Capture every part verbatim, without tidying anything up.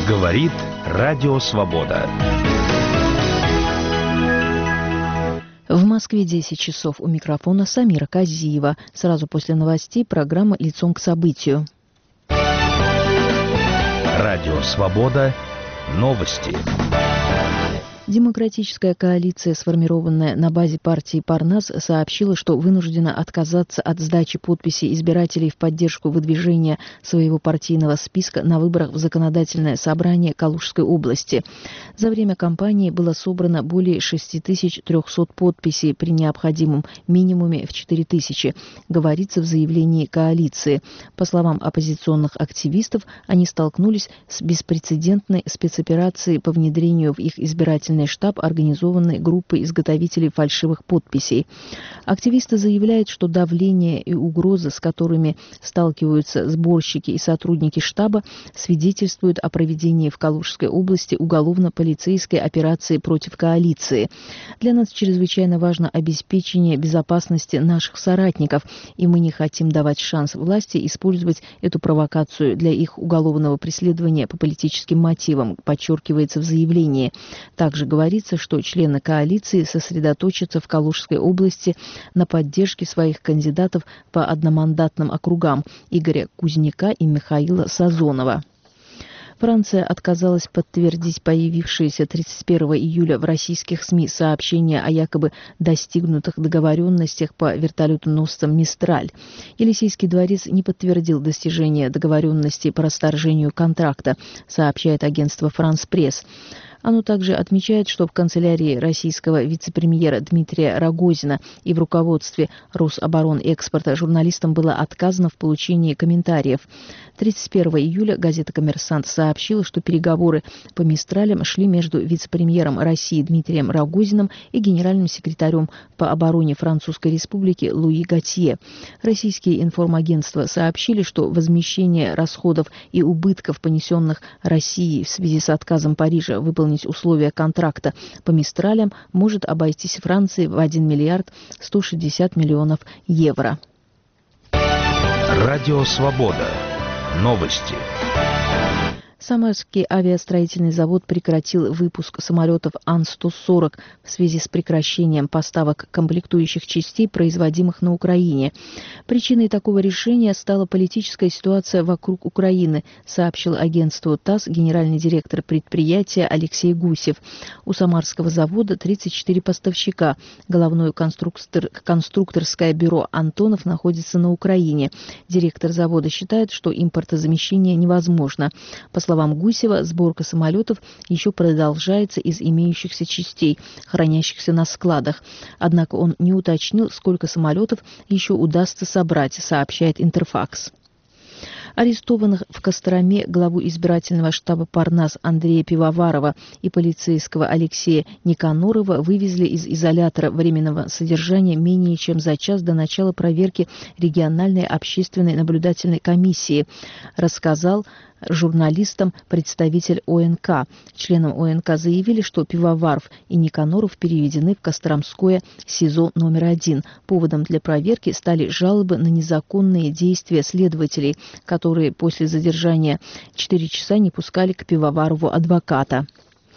Говорит Радио Свобода. В Москве десять часов. У микрофона Самира Казиева. Сразу после новостей программа «Лицом к событию». Радио Свобода. Новости. Демократическая коалиция, сформированная на базе партии Парнас, сообщила, что вынуждена отказаться от сдачи подписей избирателей в поддержку выдвижения своего партийного списка на выборах в законодательное собрание Калужской области. За время кампании было собрано более шесть тысяч триста подписей при необходимом минимуме в четыре тысячи, говорится в заявлении коалиции. По словам оппозиционных активистов, они столкнулись с беспрецедентной спецоперацией по внедрению в их избирательный штаб, организованной группой изготовителей фальшивых подписей. Активисты заявляют, что давление и угрозы, с которыми сталкиваются сборщики и сотрудники штаба, свидетельствуют о проведении в Калужской области уголовно-полицейской операции против коалиции. Для нас чрезвычайно важно обеспечение безопасности наших соратников, и мы не хотим давать шанс власти использовать эту провокацию для их уголовного преследования по политическим мотивам, подчеркивается в заявлении. Также говорится, что члены коалиции сосредоточатся в Калужской области на поддержке своих кандидатов по одномандатным округам Игоря Кузняка и Михаила Сазонова. Франция отказалась подтвердить появившиеся тридцать первого июля в российских СМИ сообщения о якобы достигнутых договоренностях по вертолетоносцам «Мистраль». Елисейский дворец не подтвердил достижения договоренностей по расторжению контракта, сообщает агентство «Франс Пресс». Оно также отмечает, что в канцелярии российского вице-премьера Дмитрия Рогозина и в руководстве Рособоронэкспорта журналистам было отказано в получении комментариев. тридцать первого июля газета «Коммерсант» сообщила, что переговоры по «Мистралям» шли между вице-премьером России Дмитрием Рогозиным и генеральным секретарем по обороне Французской Республики Луи Готье. Российские информагентства сообщили, что возмещение расходов и убытков, понесенных Россией в связи с отказом Парижа выполнить условия контракта по «Мистралям», может обойтись Франции в один миллиард сто шестьдесят миллионов евро. Радио Свобода. Новости. Самарский авиастроительный завод прекратил выпуск самолетов Ан сто сорок в связи с прекращением поставок комплектующих частей, производимых на Украине. Причиной такого решения стала политическая ситуация вокруг Украины, сообщил агентству ТАСС генеральный директор предприятия Алексей Гусев. У самарского завода тридцать четыре поставщика. Головное конструктор, конструкторское бюро «Антонов» находится на Украине. Директор завода считает, что импортозамещение невозможно. По словам Гусева, сборка самолетов еще продолжается из имеющихся частей, хранящихся на складах. Однако он не уточнил, сколько самолетов еще удастся собрать, сообщает Интерфакс. Арестованных в Костроме главу избирательного штаба Парнас Андрея Пивоварова и полицейского Алексея Никанорова вывезли из изолятора временного содержания менее чем за час до начала проверки региональной общественной наблюдательной комиссии, рассказал журналистам представитель ОНК. Членам ОНК заявили, что Пивоваров и Никаноров переведены в Костромское СИЗО номер один. Поводом для проверки стали жалобы на незаконные действия следователей, которые после задержания четыре часа не пускали к Пивоварову адвоката.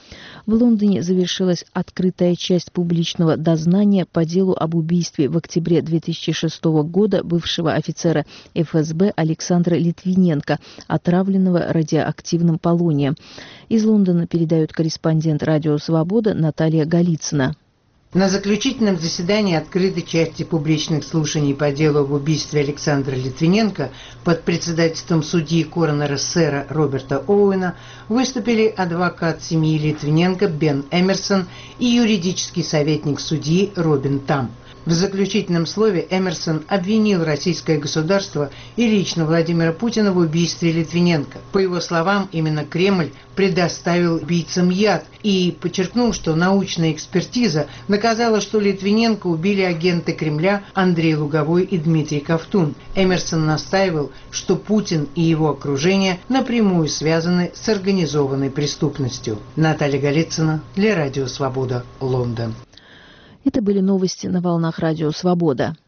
В Лондоне завершилась открытая часть публичного дознания по делу об убийстве в октябре две тысячи шестого года бывшего офицера эф эс бэ Александра Литвиненко, отравленного радиоактивным полонием. Из Лондона передает корреспондент «Радио Свобода» Наталья Голицына. На заключительном заседании открытой части публичных слушаний по делу об убийстве Александра Литвиненко под председательством судьи коронера сэра Роберта Оуэна выступили адвокат семьи Литвиненко Бен Эмерсон и юридический советник судьи Робин Там. В заключительном слове Эмерсон обвинил российское государство и лично Владимира Путина в убийстве Литвиненко. По его словам, именно Кремль предоставил убийцам яд и подчеркнул, что научная экспертиза доказала, что Литвиненко убили агенты Кремля Андрей Луговой и Дмитрий Ковтун. Эмерсон настаивал, что Путин и его окружение напрямую связаны с организованной преступностью. Наталья Голицына для Радио Свобода, Лондон. Это были новости на волнах Радио Свобода.